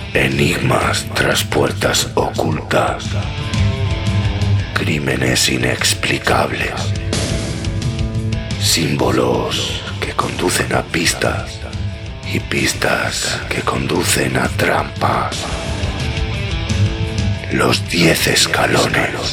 Enigmas tras puertas ocultas. Crímenes inexplicables. Símbolos que conducen a pistas y pistas que conducen a trampas. Los 10 escalones.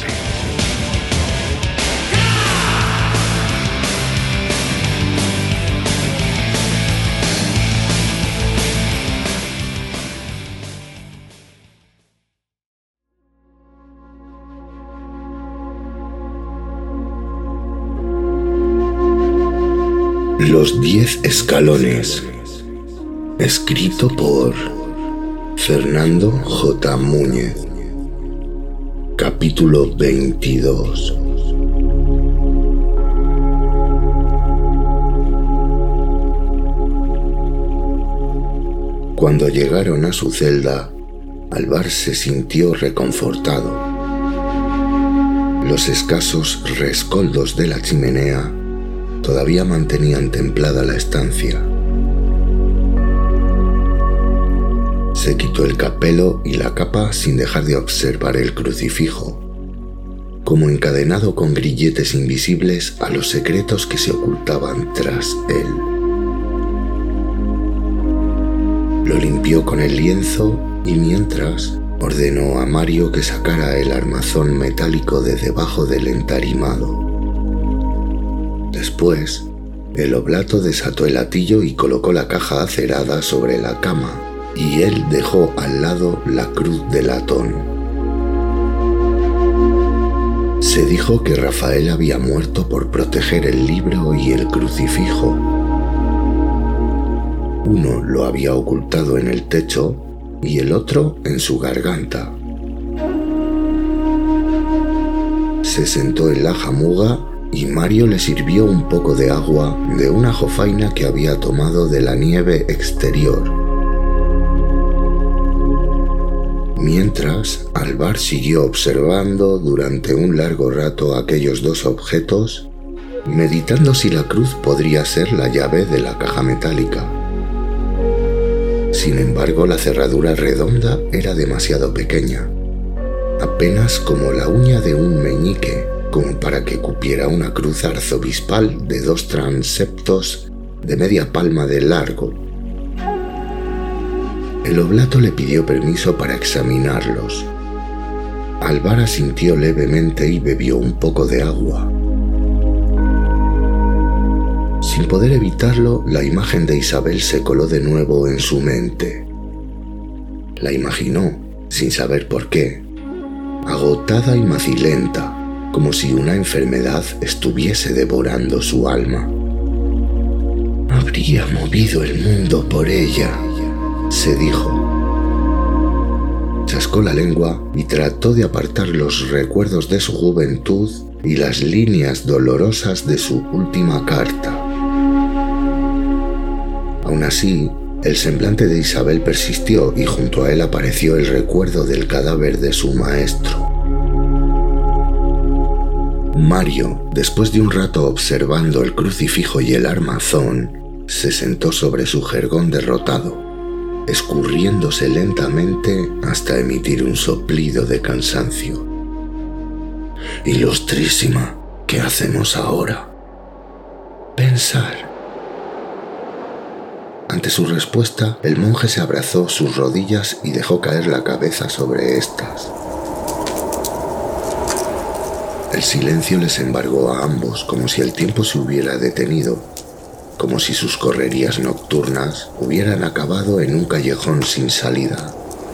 Los 10 escalones. Escrito por Fernando J. Muñez. Capítulo 22. Cuando llegaron a su celda, Alvar se sintió reconfortado. Los escasos rescoldos de la chimenea todavía mantenían templada la estancia. Se quitó el capelo y la capa sin dejar de observar el crucifijo, como encadenado con grilletes invisibles a los secretos que se ocultaban tras él. Lo limpió con el lienzo y mientras ordenó a Mario que sacara el armazón metálico de debajo del entarimado. Después, el oblato desató el atillo y colocó la caja acerada sobre la cama, y él dejó al lado la cruz de latón. Se dijo que Rafael había muerto por proteger el libro y el crucifijo. Uno lo había ocultado en el techo y el otro en su garganta. Se sentó en la jamuga y Mario le sirvió un poco de agua de una jofaina que había tomado de la nieve exterior. Mientras, Alvar siguió observando durante un largo rato aquellos dos objetos, meditando si la cruz podría ser la llave de la caja metálica. Sin embargo, la cerradura redonda era demasiado pequeña, apenas como la uña de un meñique, como para que cupiera una cruz arzobispal de 2 transeptos de media palma de largo. El oblato le pidió permiso para examinarlos. Alvar asintió levemente y bebió un poco de agua. Sin poder evitarlo, la imagen de Isabel se coló de nuevo en su mente. La imaginó, sin saber por qué, agotada y macilenta, como si una enfermedad estuviese devorando su alma. Habría movido el mundo por ella, se dijo. Chascó la lengua y trató de apartar los recuerdos de su juventud y las líneas dolorosas de su última carta. Aún así, el semblante de Isabel persistió y junto a él apareció el recuerdo del cadáver de su maestro. Mario, después de un rato observando el crucifijo y el armazón, se sentó sobre su jergón derrotado, escurriéndose lentamente hasta emitir un soplido de cansancio. Ilustrísima, ¿qué hacemos ahora? Pensar. Ante su respuesta, el monje se abrazó sus rodillas y dejó caer la cabeza sobre éstas. El silencio les embargó a ambos, como si el tiempo se hubiera detenido, como si sus correrías nocturnas hubieran acabado en un callejón sin salida.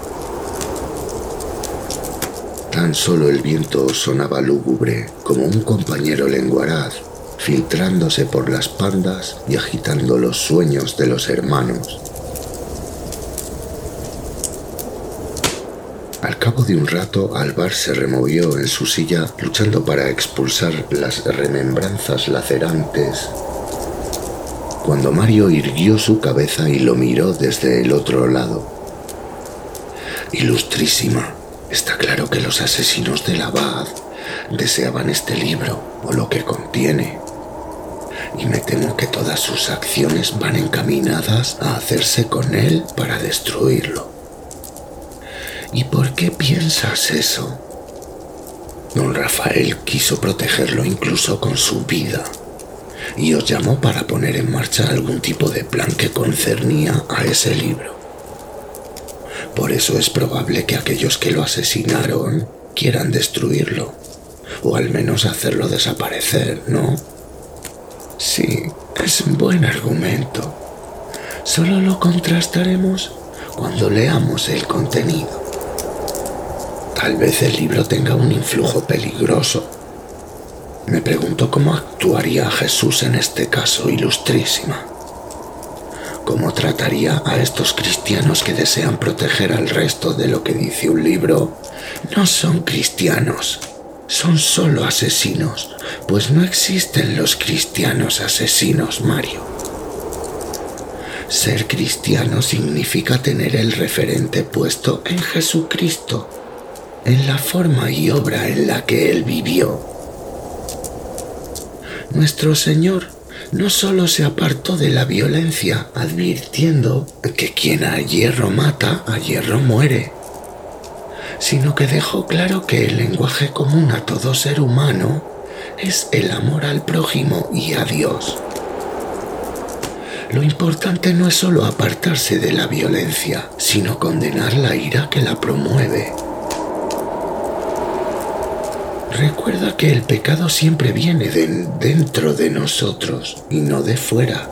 Tan solo el viento sonaba lúgubre, como un compañero lenguaraz, filtrándose por las pandas y agitando los sueños de los hermanos. Al cabo de un rato, Alvar se removió en su silla, luchando para expulsar las remembranzas lacerantes, cuando Mario irguió su cabeza y lo miró desde el otro lado. Ilustrísima, está claro que los asesinos del abad deseaban este libro o lo que contiene, y me temo que todas sus acciones van encaminadas a hacerse con él para destruirlo. ¿Y por qué piensas eso? Don Rafael quiso protegerlo incluso con su vida y os llamó para poner en marcha algún tipo de plan que concernía a ese libro. Por eso es probable que aquellos que lo asesinaron quieran destruirlo, o al menos hacerlo desaparecer, ¿no? Sí, es un buen argumento. Solo lo contrastaremos cuando leamos el contenido. Tal vez el libro tenga un influjo peligroso. Me pregunto cómo actuaría Jesús en este caso, Ilustrísima. ¿Cómo trataría a estos cristianos que desean proteger al resto de lo que dice un libro? No son cristianos, son solo asesinos, pues no existen los cristianos asesinos, Mario. Ser cristiano significa tener el referente puesto en Jesucristo, en la forma y obra en la que Él vivió. Nuestro Señor no solo se apartó de la violencia, advirtiendo que quien a hierro mata, a hierro muere, sino que dejó claro que el lenguaje común a todo ser humano es el amor al prójimo y a Dios. Lo importante no es solo apartarse de la violencia, sino condenar la ira que la promueve. Recuerda que el pecado siempre viene dentro de nosotros y no de fuera.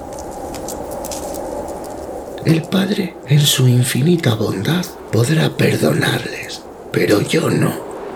El Padre, en su infinita bondad, podrá perdonarles, pero yo no.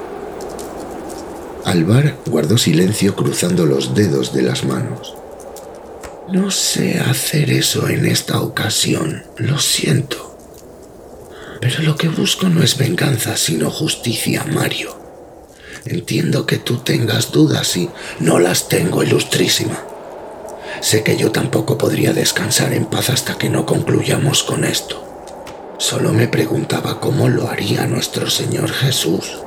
Alvar guardó silencio cruzando los dedos de las manos. No sé hacer eso en esta ocasión, lo siento. Pero lo que busco no es venganza, sino justicia, Mario. Entiendo que tú tengas dudas y no las tengo, Ilustrísima. Sé que yo tampoco podría descansar en paz hasta que no concluyamos con esto. Solo me preguntaba cómo lo haría nuestro Señor Jesús.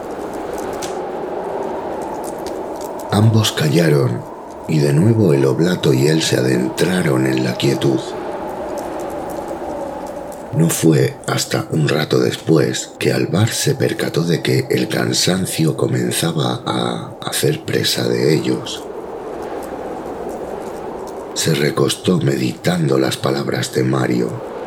Ambos callaron y de nuevo el oblato y él se adentraron en la quietud. No fue hasta un rato después que Alvar se percató de que el cansancio comenzaba a hacer presa de ellos. Se recostó meditando las palabras de Mario.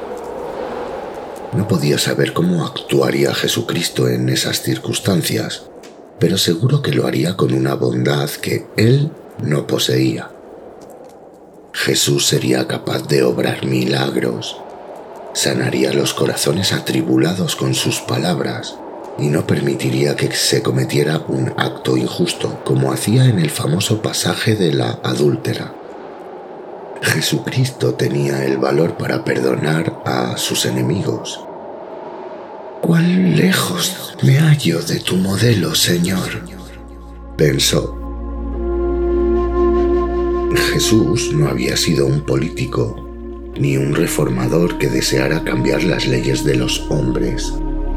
No podía saber cómo actuaría Jesucristo en esas circunstancias, pero seguro que lo haría con una bondad que él no poseía. Jesús sería capaz de obrar milagros. Sanaría los corazones atribulados con sus palabras y no permitiría que se cometiera un acto injusto, como hacía en el famoso pasaje de la adúltera. Jesucristo tenía el valor para perdonar a sus enemigos. «¿Cuán lejos me hallo de tu modelo, Señor?», pensó. Jesús no había sido un político, ni un reformador que deseara cambiar las leyes de los hombres.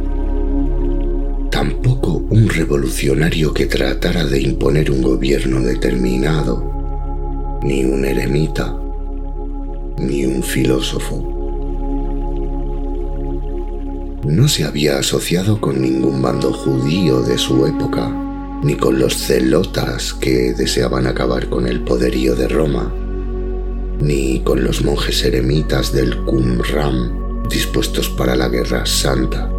Tampoco un revolucionario que tratara de imponer un gobierno determinado, ni un eremita, ni un filósofo. No se había asociado con ningún bando judío de su época, ni con los celotas que deseaban acabar con el poderío de Roma, ni con los monjes eremitas del Qumran dispuestos para la guerra santa.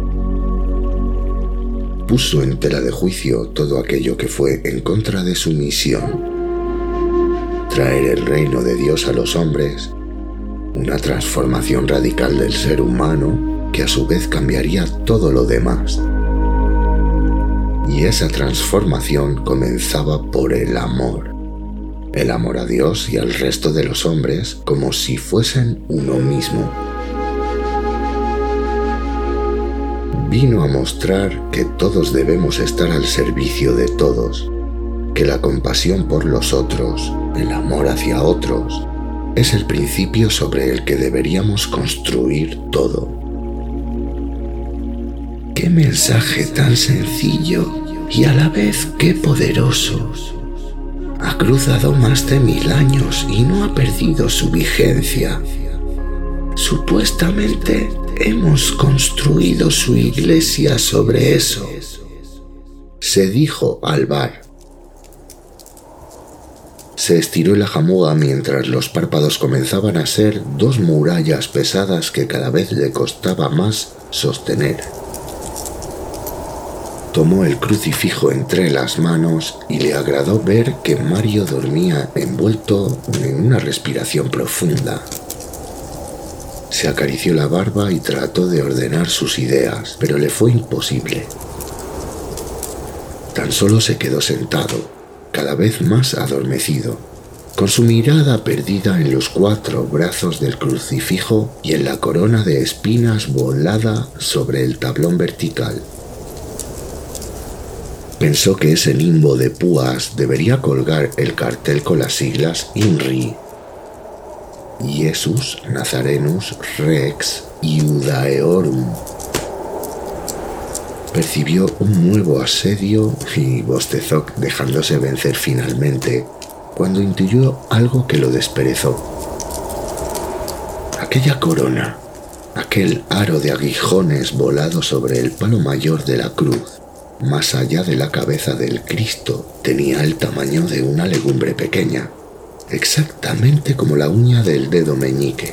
Puso en tela de juicio todo aquello que fue en contra de su misión: traer el reino de Dios a los hombres, una transformación radical del ser humano que a su vez cambiaría todo lo demás. Y esa transformación comenzaba por el amor a Dios y al resto de los hombres como si fuesen uno mismo. Vino a mostrar que todos debemos estar al servicio de todos, que la compasión por los otros, el amor hacia otros, es el principio sobre el que deberíamos construir todo. ¡Qué mensaje tan sencillo y a la vez qué poderoso! Ha cruzado más de 1000 años y no ha perdido su vigencia. Supuestamente hemos construido su iglesia sobre eso, se dijo Alvar. Se estiró la jamuga mientras los párpados comenzaban a ser dos murallas pesadas que cada vez le costaba más sostener. Tomó el crucifijo entre las manos y le agradó ver que Mario dormía envuelto en una respiración profunda. Se acarició la barba y trató de ordenar sus ideas, pero le fue imposible. Tan solo se quedó sentado, cada vez más adormecido, con su mirada perdida en los 4 brazos del crucifijo y en la corona de espinas volada sobre el tablón vertical. Pensó que ese limbo de púas debería colgar el cartel con las siglas INRI, Iesus Nazarenus Rex Iudaeorum. Percibió un nuevo asedio y bostezó dejándose vencer finalmente, cuando intuyó algo que lo desperezó. Aquella corona, aquel aro de aguijones volado sobre el palo mayor de la cruz, más allá de la cabeza del Cristo, tenía el tamaño de una legumbre pequeña, exactamente como la uña del dedo meñique.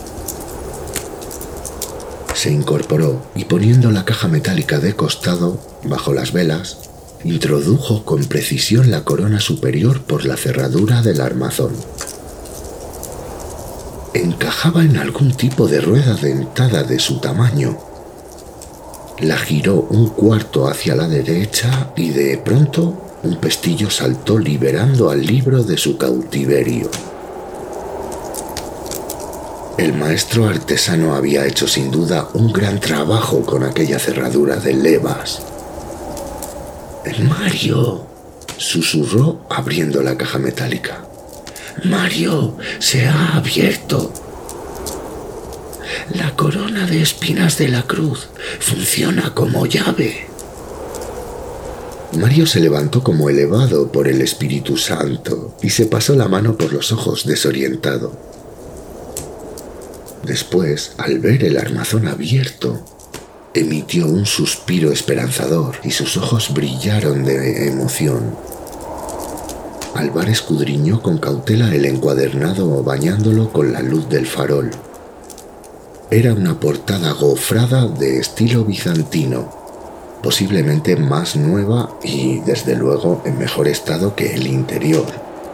Se incorporó y poniendo la caja metálica de costado, bajo las velas, introdujo con precisión la corona superior por la cerradura del armazón. Encajaba en algún tipo de rueda dentada de su tamaño. La giró un cuarto hacia la derecha y de pronto un pestillo saltó liberando al libro de su cautiverio. El maestro artesano había hecho sin duda un gran trabajo con aquella cerradura de levas. «Mario», susurró abriendo la caja metálica. «Mario, se ha abierto. La corona de espinas de la cruz funciona como llave». Mario se levantó como elevado por el Espíritu Santo y se pasó la mano por los ojos desorientado. Después, al ver el armazón abierto, emitió un suspiro esperanzador y sus ojos brillaron de emoción. Alvar escudriñó con cautela el encuadernado bañándolo con la luz del farol. Era una portada gofrada de estilo bizantino, posiblemente más nueva y, desde luego, en mejor estado que el interior.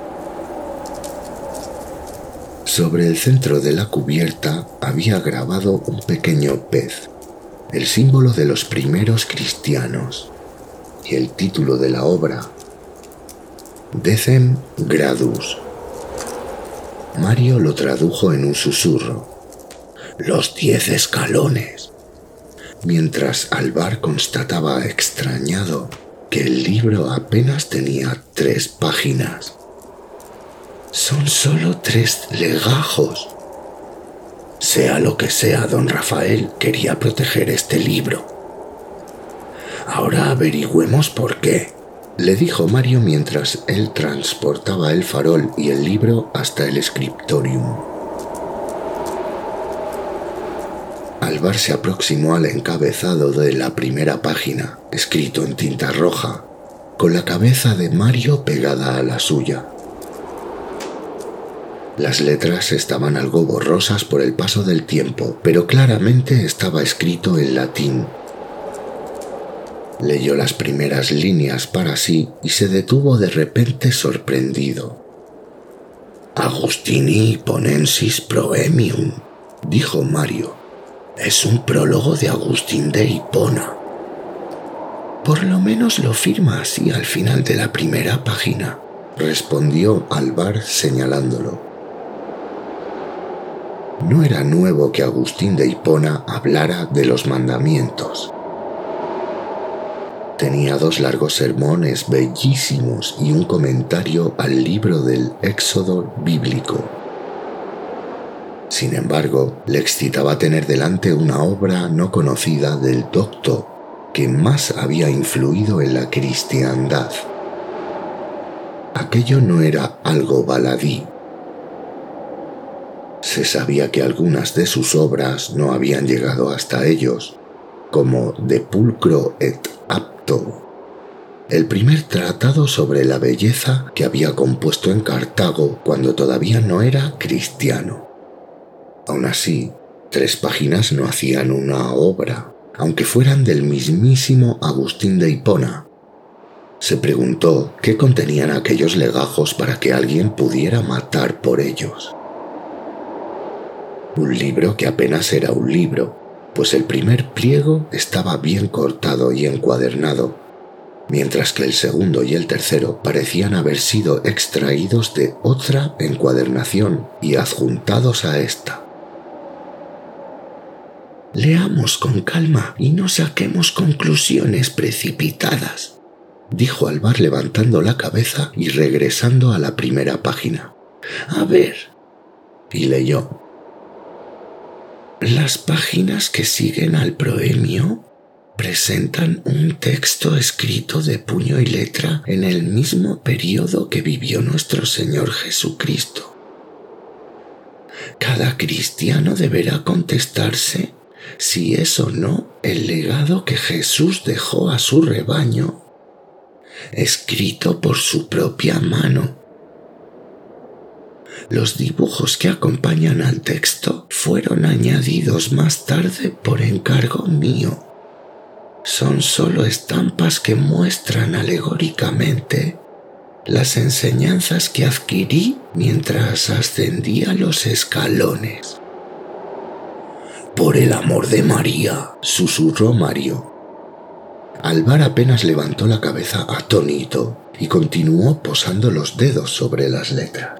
Sobre el centro de la cubierta había grabado un pequeño pez, el símbolo de los primeros cristianos, y el título de la obra, Decem Gradus. Mario lo tradujo en un susurro, los 10 escalones, mientras Alvar constataba extrañado que el libro apenas tenía 3 páginas. Son solo 3 legajos. Sea lo que sea, don Rafael quería proteger este libro. Ahora averigüemos por qué, le dijo Mario mientras él transportaba el farol y el libro hasta el scriptorium. Alvar se aproximó al encabezado de la primera página, escrito en tinta roja, con la cabeza de Mario pegada a la suya. Las letras estaban algo borrosas por el paso del tiempo, pero claramente estaba escrito en latín. Leyó las primeras líneas para sí y se detuvo de repente sorprendido. «Agustini Ponensis Proemium», dijo Mario. «Es un prólogo de Agustín de Hipona». «Por lo menos lo firma así al final de la primera página», respondió Alvar señalándolo. No era nuevo que Agustín de Hipona hablara de los mandamientos. Tenía 2 largos sermones bellísimos y un comentario al libro del Éxodo bíblico. Sin embargo, le excitaba tener delante una obra no conocida del docto que más había influido en la cristiandad. Aquello no era algo baladí. Se sabía que algunas de sus obras no habían llegado hasta ellos, como De Pulcro et Apto, el primer tratado sobre la belleza que había compuesto en Cartago cuando todavía no era cristiano. Aún así, 3 páginas no hacían una obra, aunque fueran del mismísimo Agustín de Hipona. Se preguntó qué contenían aquellos legajos para que alguien pudiera matar por ellos. Un libro que apenas era un libro, pues el primer pliego estaba bien cortado y encuadernado, mientras que el segundo y el tercero parecían haber sido extraídos de otra encuadernación y adjuntados a esta. «Leamos con calma y no saquemos conclusiones precipitadas», dijo Alvar levantando la cabeza y regresando a la primera página. «A ver», y leyó. «Las páginas que siguen al proemio presentan un texto escrito de puño y letra en el mismo periodo que vivió nuestro Señor Jesucristo. Cada cristiano deberá contestarse si es o no el legado que Jesús dejó a su rebaño, escrito por su propia mano. Los dibujos que acompañan al texto fueron añadidos más tarde por encargo mío. Son solo estampas que muestran alegóricamente las enseñanzas que adquirí mientras ascendía los escalones». «Por el amor de María», susurró Mario. Alvar apenas levantó la cabeza atónito y continuó posando los dedos sobre las letras.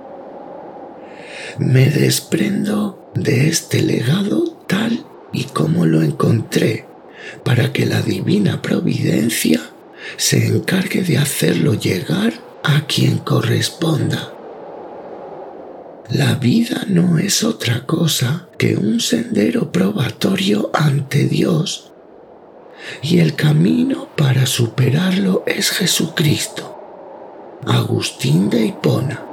«Me desprendo de este legado tal y como lo encontré, para que la divina providencia se encargue de hacerlo llegar a quien corresponda. La vida no es otra cosa que un sendero probatorio ante Dios, y el camino para superarlo es Jesucristo. Agustín de Hipona».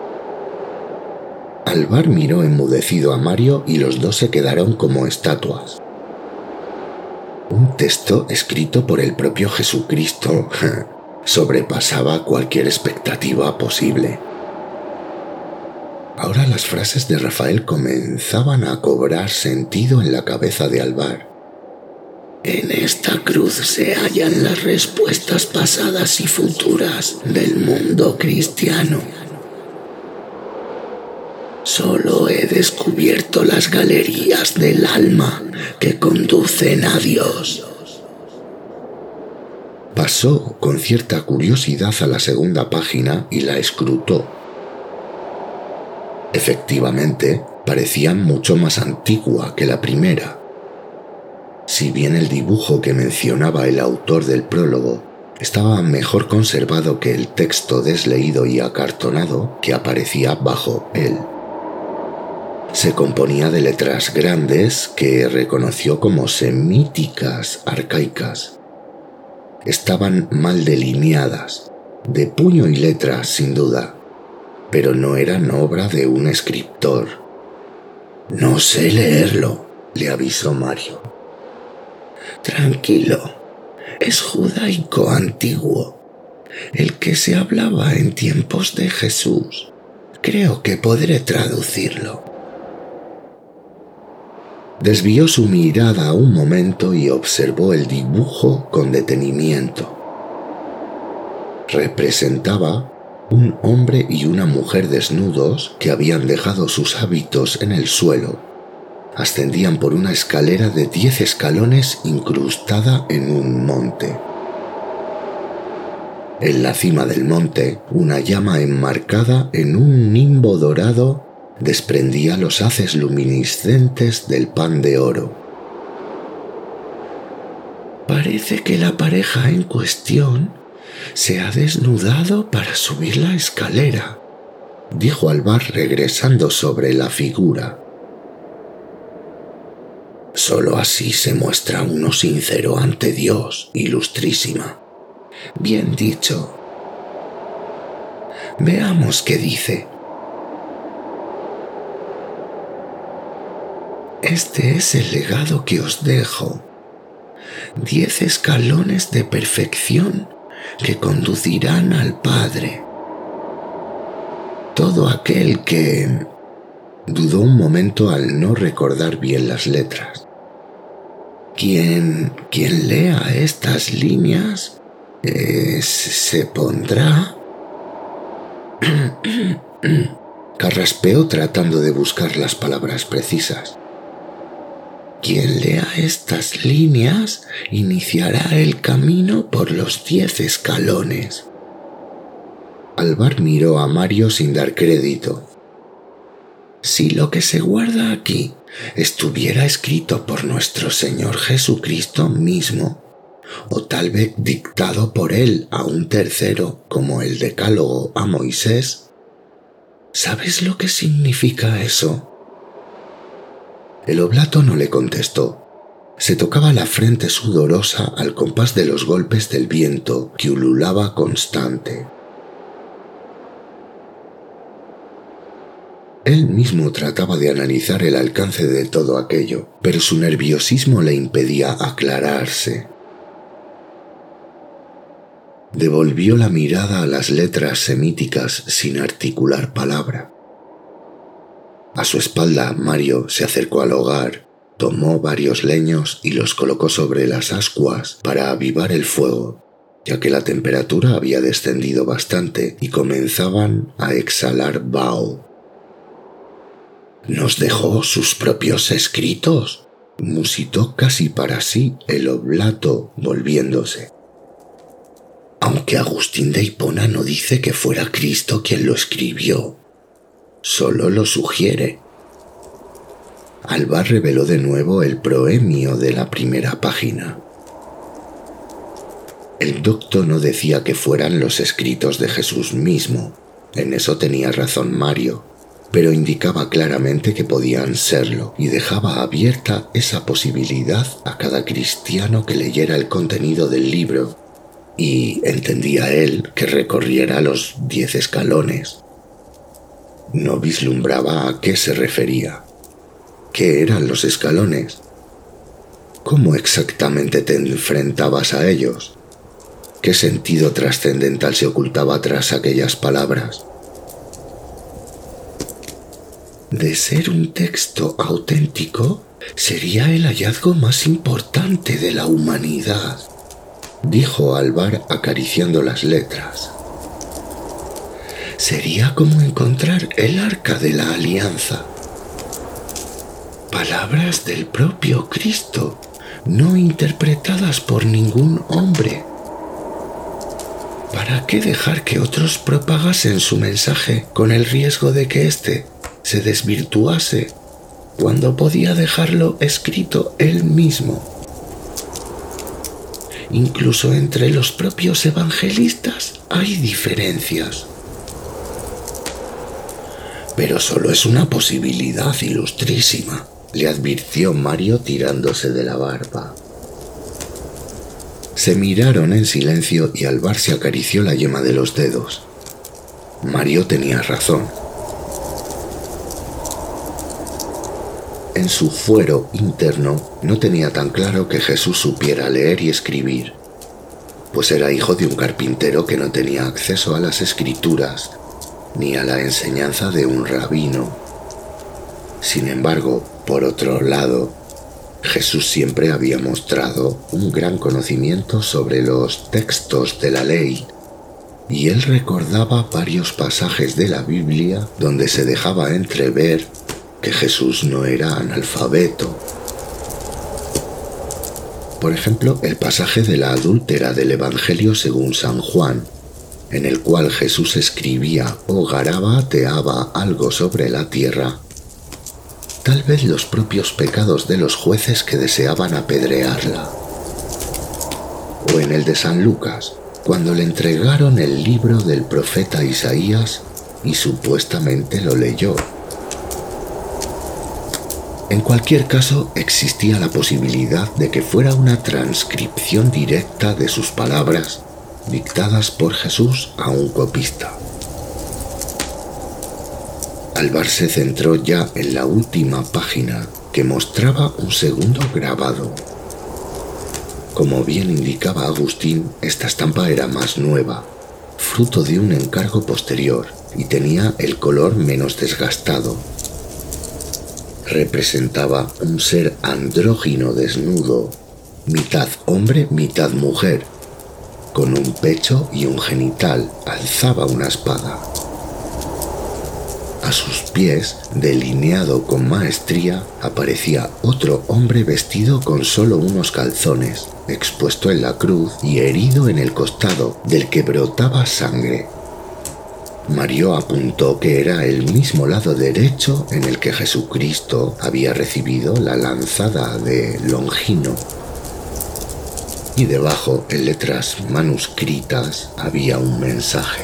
Alvar miró enmudecido a Mario y los dos se quedaron como estatuas. Un texto escrito por el propio Jesucristo sobrepasaba cualquier expectativa posible. Ahora las frases de Rafael comenzaban a cobrar sentido en la cabeza de Alvar. «En esta cruz se hallan las respuestas pasadas y futuras del mundo cristiano. Solo he descubierto las galerías del alma que conducen a Dios». Pasó con cierta curiosidad a la segunda página y la escrutó. Efectivamente, parecía mucho más antigua que la primera. Si bien el dibujo que mencionaba el autor del prólogo estaba mejor conservado que el texto desleído y acartonado que aparecía bajo él. Se componía de letras grandes que reconoció como semíticas arcaicas. Estaban mal delineadas, de puño y letra sin duda, pero no eran obra de un escritor. «No sé leerlo», le avisó Mario. «Tranquilo, es judaico antiguo, el que se hablaba en tiempos de Jesús. Creo que podré traducirlo». Desvió su mirada un momento y observó el dibujo con detenimiento. Representaba un hombre y una mujer desnudos que habían dejado sus hábitos en el suelo. Ascendían por una escalera de 10 escalones incrustada en un monte. En la cima del monte, una llama enmarcada en un nimbo dorado desprendía los haces luminiscentes del pan de oro. «Parece que la pareja en cuestión se ha desnudado para subir la escalera», dijo Alvar regresando sobre la figura. «Solo así se muestra uno sincero ante Dios, ilustrísima». «Bien dicho. Veamos qué dice». Este es el legado que os dejo. 10 escalones de perfección que conducirán al Padre. Todo aquel que... Dudó un momento al no recordar bien las letras. Quien lea estas líneas se pondrá... Carraspeó tratando de buscar las palabras precisas. Quien lea estas líneas iniciará el camino por los 10 escalones. Alvar miró a Mario sin dar crédito. Si lo que se guarda aquí estuviera escrito por nuestro Señor Jesucristo mismo, o tal vez dictado por él a un tercero como el Decálogo a Moisés, ¿sabes lo que significa eso? El oblato no le contestó. Se tocaba la frente sudorosa al compás de los golpes del viento que ululaba constante. Él mismo trataba de analizar el alcance de todo aquello, pero su nerviosismo le impedía aclararse. Devolvió la mirada a las letras semíticas sin articular palabra. A su espalda, Mario se acercó al hogar, tomó varios leños y los colocó sobre las ascuas para avivar el fuego, ya que la temperatura había descendido bastante y comenzaban a exhalar vaho. «¿Nos dejó sus propios escritos?», musitó casi para sí el oblato, volviéndose. «Aunque Agustín de Hipona no dice que fuera Cristo quien lo escribió, solo lo sugiere». Alvar reveló de nuevo el proemio de la primera página. El docto no decía que fueran los escritos de Jesús mismo, en eso tenía razón Mario, pero indicaba claramente que podían serlo y dejaba abierta esa posibilidad a cada cristiano que leyera el contenido del libro y, entendía él, que recorriera los 10 escalones. No vislumbraba a qué se refería. ¿Qué eran los escalones? ¿Cómo exactamente te enfrentabas a ellos? ¿Qué sentido trascendental se ocultaba tras aquellas palabras? De ser un texto auténtico, sería el hallazgo más importante de la humanidad, dijo Alvar acariciando las letras. Sería como encontrar el arca de la alianza. Palabras del propio Cristo, no interpretadas por ningún hombre. ¿Para qué dejar que otros propagasen su mensaje con el riesgo de que éste se desvirtuase cuando podía dejarlo escrito él mismo? Incluso entre los propios evangelistas hay diferencias. Pero solo es una posibilidad ilustrísima, le advirtió Mario tirándose de la barba. Se miraron en silencio y Alvar se acarició la yema de los dedos. Mario tenía razón. En su fuero interno no tenía tan claro que Jesús supiera leer y escribir, pues era hijo de un carpintero que no tenía acceso a las escrituras ni a la enseñanza de un rabino. Sin embargo, por otro lado, Jesús siempre había mostrado un gran conocimiento sobre los textos de la ley, y él recordaba varios pasajes de la Biblia donde se dejaba entrever que Jesús no era analfabeto. Por ejemplo, el pasaje de la adúltera del Evangelio según San Juan, en el cual Jesús escribía o garabateaba algo sobre la tierra, tal vez los propios pecados de los jueces que deseaban apedrearla. O en el de San Lucas, cuando le entregaron el libro del profeta Isaías y supuestamente lo leyó. En cualquier caso, existía la posibilidad de que fuera una transcripción directa de sus palabras, dictadas por Jesús a un copista. Alvar se centró ya en la última página que mostraba un segundo grabado. Como bien indicaba Agustín, esta estampa era más nueva, fruto de un encargo posterior, y tenía el color menos desgastado. Representaba un ser andrógino desnudo, mitad hombre, mitad mujer. Con un pecho y un genital alzaba una espada. A sus pies, delineado con maestría, aparecía otro hombre vestido con solo unos calzones, expuesto en la cruz y herido en el costado, del que brotaba sangre. Mario apuntó que era el mismo lado derecho en el que Jesucristo había recibido la lanzada de Longino. Y debajo, en letras manuscritas, había un mensaje.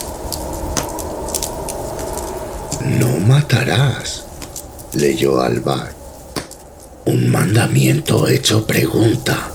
«No matarás», leyó Alvar. «Un mandamiento hecho pregunta».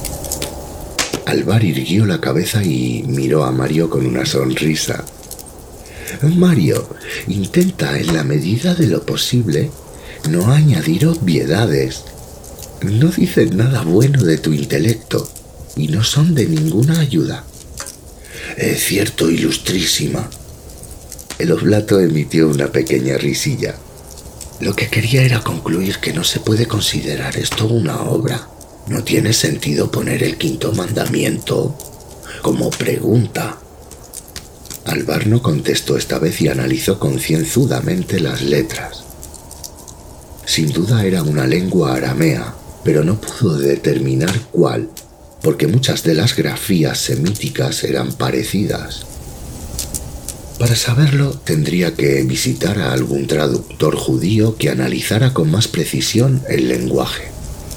Alvar irguió la cabeza y miró a Mario con una sonrisa. «Mario, intenta en la medida de lo posible no añadir obviedades. No dicen nada bueno de tu intelecto y no son de ninguna ayuda». «Es cierto, ilustrísima». El oblato emitió una pequeña risilla. «Lo que quería era concluir que no se puede considerar esto una obra. No tiene sentido poner el quinto mandamiento como pregunta». Alvar no contestó esta vez y analizó concienzudamente las letras. Sin duda era una lengua aramea, pero no pudo determinar cuál, porque muchas de las grafías semíticas eran parecidas. Para saberlo, tendría que visitar a algún traductor judío que analizara con más precisión el lenguaje.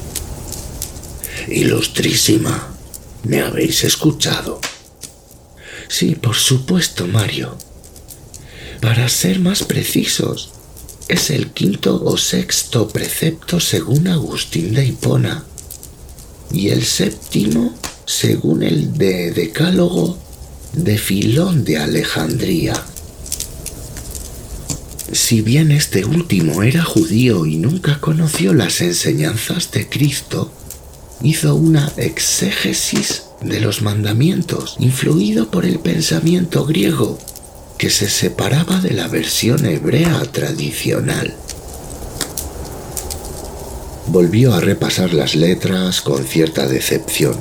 «Ilustrísima, ¿me habéis escuchado?» «Sí, por supuesto, Mario. Para ser más precisos, es el quinto o sexto precepto según Agustín de Hipona, y el séptimo según el de Decálogo de Filón de Alejandría. Si bien este último era judío y nunca conoció las enseñanzas de Cristo, hizo una exégesis de los mandamientos, influido por el pensamiento griego, que se separaba de la versión hebrea tradicional». Volvió a repasar las letras con cierta decepción.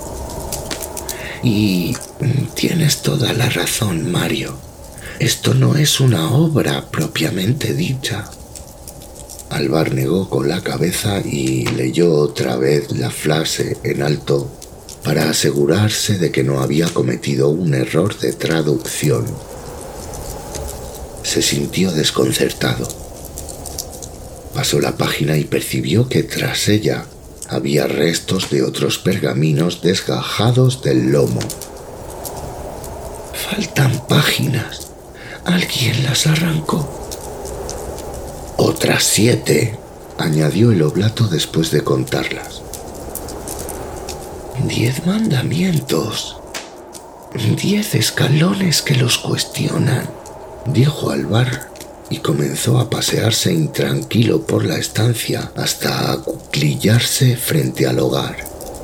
«Y tienes toda la razón, Mario. Esto no es una obra propiamente dicha». Alvar negó con la cabeza y leyó otra vez la frase en alto para asegurarse de que no había cometido un error de traducción. Se sintió desconcertado. Pasó la página y percibió que tras ella había restos de otros pergaminos desgajados del lomo. «Faltan páginas. ¿Alguien las arrancó?» «Otras 7», añadió el oblato después de contarlas. 10 mandamientos. 10 escalones que los cuestionan», dijo Alvar, y comenzó a pasearse intranquilo por la estancia hasta acuclillarse frente al hogar.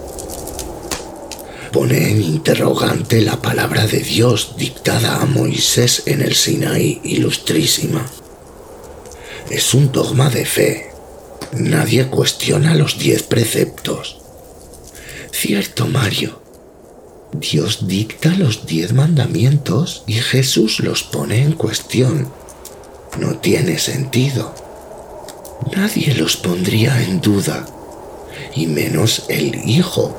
«Pone en interrogante la palabra de Dios dictada a Moisés en el Sinaí, ilustrísima. Es un dogma de fe. Nadie cuestiona los 10 preceptos». «Cierto, Mario. Dios dicta los 10 mandamientos y Jesús los pone en cuestión. No tiene sentido. Nadie los pondría en duda, y menos el Hijo.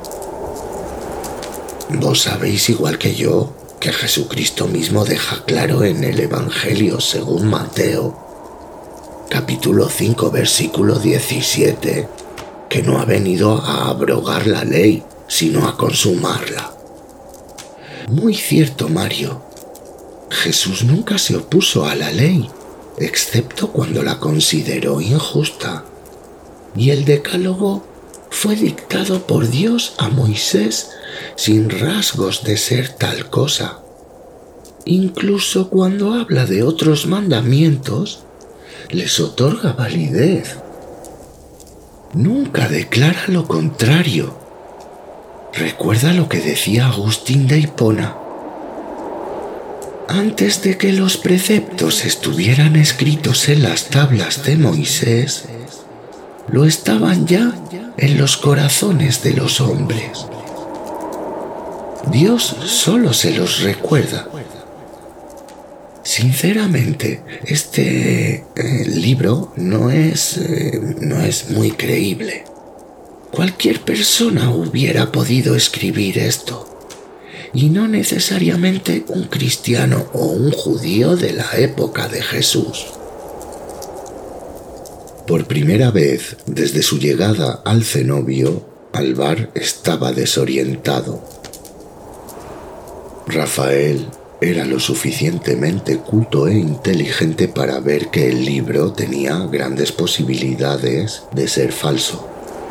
Vos sabéis igual que yo que Jesucristo mismo deja claro en el Evangelio según Mateo, capítulo 5, versículo 17, que no ha venido a abrogar la ley, sino a consumarla». «Muy cierto, Mario. Jesús nunca se opuso a la ley, excepto cuando la consideró injusta. Y el Decálogo fue dictado por Dios a Moisés sin rasgos de ser tal cosa. Incluso cuando habla de otros mandamientos, les otorga validez. nunca declara lo contrario. Recuerda lo que decía Agustín de Hipona. Antes de que los preceptos estuvieran escritos en las tablas de Moisés, lo estaban ya en los corazones de los hombres. Dios solo se los recuerda. Sinceramente, este libro no es muy creíble. Cualquier persona hubiera podido escribir esto, y no necesariamente un cristiano o un judío de la época de Jesús. Por primera vez desde su llegada al cenobio, Alvar estaba desorientado. Rafael era lo suficientemente culto e inteligente para ver que el libro tenía grandes posibilidades de ser falso.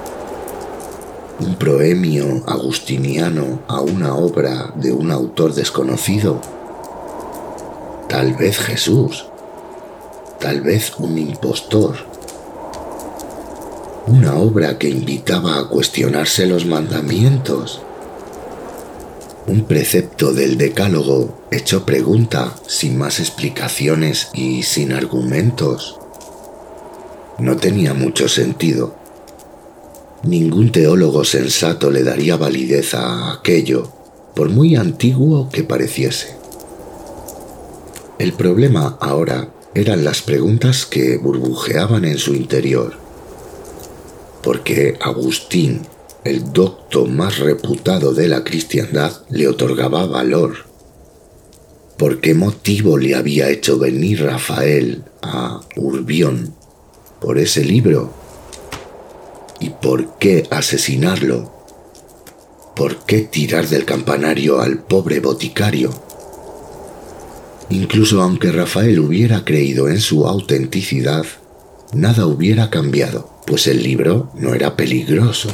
Un proemio agustiniano a una obra de un autor desconocido. Tal vez Jesús, tal vez un impostor. Una obra que invitaba a cuestionarse los mandamientos. Un precepto del Decálogo hecho pregunta, sin más explicaciones y sin argumentos. No tenía mucho sentido. Ningún teólogo sensato le daría validez a aquello, por muy antiguo que pareciese. El problema ahora eran las preguntas que burbujeaban en su interior. ¿Por qué Agustín, el docto más reputado de la cristiandad, le otorgaba valor? ¿Por qué motivo le había hecho venir Rafael a Urbión por ese libro? ¿Y por qué asesinarlo? ¿Por qué tirar del campanario al pobre boticario? Incluso aunque Rafael hubiera creído en su autenticidad, nada hubiera cambiado, pues el libro no era peligroso.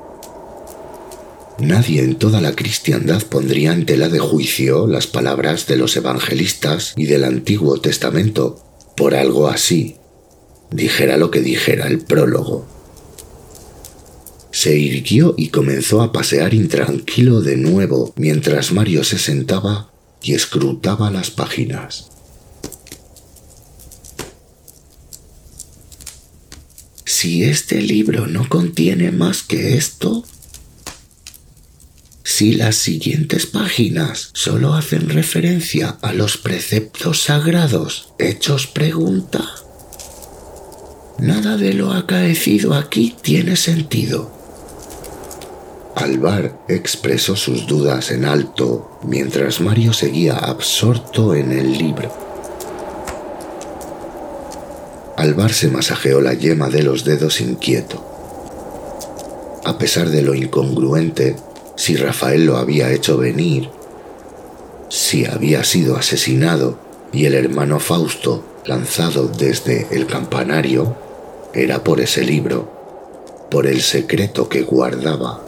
Nadie en toda la cristiandad pondría en tela de juicio las palabras de los evangelistas y del Antiguo Testamento por algo así, dijera lo que dijera el prólogo. Se irguió y comenzó a pasear intranquilo de nuevo mientras Mario se sentaba y escrutaba las páginas. Si este libro no contiene más que esto, si las siguientes páginas solo hacen referencia a los preceptos sagrados hechos pregunta, nada de lo acaecido aquí tiene sentido. Alvar expresó sus dudas en alto mientras Mario seguía absorto en el libro. Alvar se masajeó la yema de los dedos inquieto. A pesar de lo incongruente, si Rafael lo había hecho venir, si había sido asesinado y el hermano Fausto lanzado desde el campanario, era por ese libro, por el secreto que guardaba.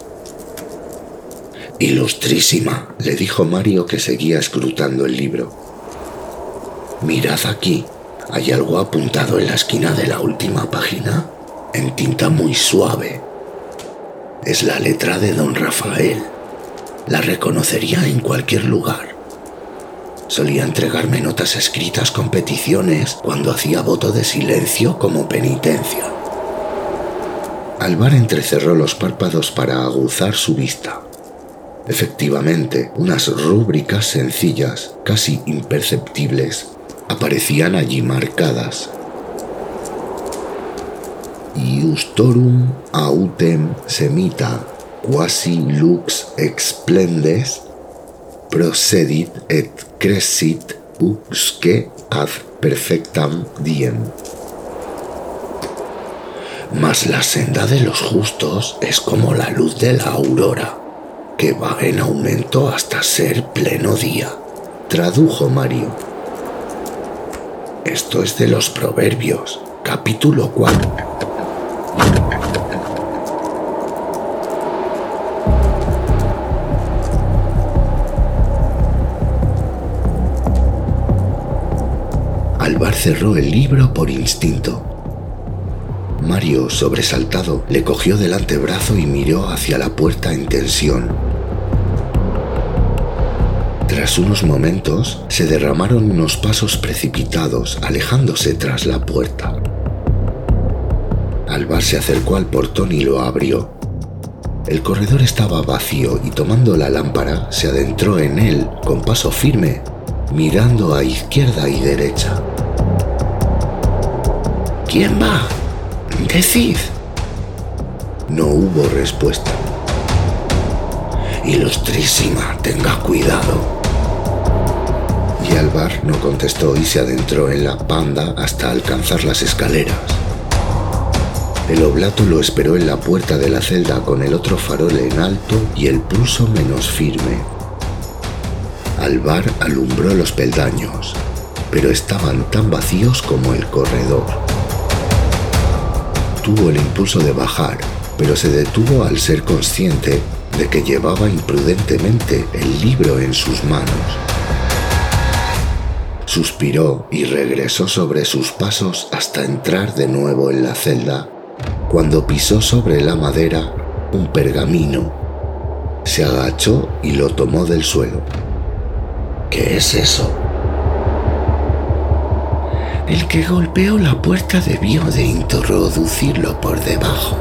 «Ilustrísima», le dijo Mario, que seguía escrutando el libro. «Mirad aquí, hay algo apuntado en la esquina de la última página, en tinta muy suave. Es la letra de don Rafael. La reconocería en cualquier lugar. Solía entregarme notas escritas con peticiones cuando hacía voto de silencio como penitencia». Alvar entrecerró los párpados para aguzar su vista. Efectivamente, unas rúbricas sencillas, casi imperceptibles, aparecían allí marcadas. Iustorum autem semita quasi lux explendes procedit et crescit usque ad perfectam diem. Mas la senda de los justos es como la luz de la aurora, que va en aumento hasta ser pleno día, tradujo Mario. Esto es de los Proverbios, capítulo 4. Alvar cerró el libro por instinto. Mario, sobresaltado, le cogió del antebrazo y miró hacia la puerta en tensión. Tras unos momentos, se derramaron unos pasos precipitados, alejándose tras la puerta. Alvar se acercó al portón y lo abrió. El corredor estaba vacío y tomando la lámpara, se adentró en él con paso firme, mirando a izquierda y derecha. «¿Quién va? Decid». No hubo respuesta. «Ilustrísima, tenga cuidado». Y Alvar no contestó y se adentró en la panda hasta alcanzar las escaleras. El oblato lo esperó en la puerta de la celda con el otro farol en alto y el pulso menos firme. Alvar alumbró los peldaños, pero estaban tan vacíos como el corredor. Tuvo el impulso de bajar, pero se detuvo al ser consciente de que llevaba imprudentemente el libro en sus manos. Suspiró y regresó sobre sus pasos hasta entrar de nuevo en la celda, cuando pisó sobre la madera un pergamino. Se agachó y lo tomó del suelo. «¿Qué es eso?» «El que golpeó la puerta debió de introducirlo por debajo».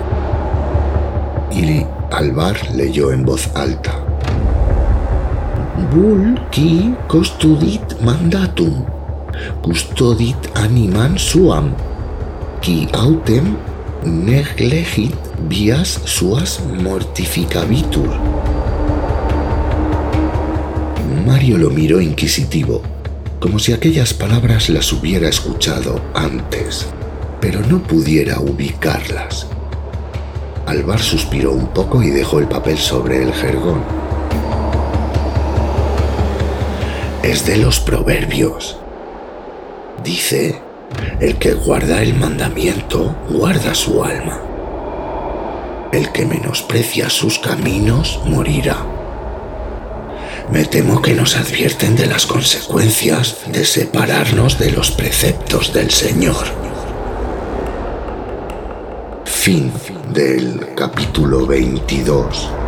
Y Alvar leyó en voz alta: «Bull qui custodit mandatum, custodit animam suam, qui autem neglegit vias suas mortificabitur». Mario lo miró inquisitivo, como si aquellas palabras las hubiera escuchado antes, pero no pudiera ubicarlas. Alvar suspiró un poco y dejó el papel sobre el jergón. «Es de los proverbios. Dice, el que guarda el mandamiento guarda su alma. El que menosprecia sus caminos morirá». Me temo que nos advierten de las consecuencias de separarnos de los preceptos del Señor. Fin del capítulo 22.